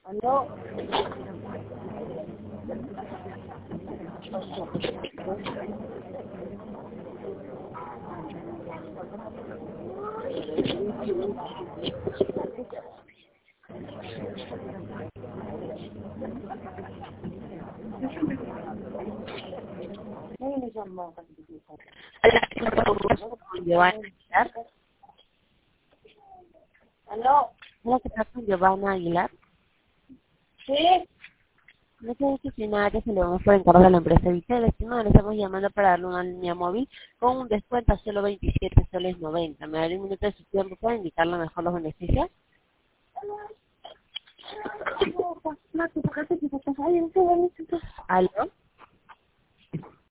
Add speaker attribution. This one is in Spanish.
Speaker 1: ¿Aló? ¿Quién me llamó?
Speaker 2: Hola, por favor, con Giovanna Aguilar.
Speaker 1: ¿Aló?
Speaker 2: Hola, ¿qué tal con Giovanna Aguilar?
Speaker 1: ¿Sí?
Speaker 2: No sé si nada que se le vamos por encargo de la empresa Vitel. Estimado, le estamos llamando para darle una línea móvil con un descuento a solo 27 soles 90. ¿Me daré un minuto de su tiempo para indicarle mejor los beneficios? ¿Aló?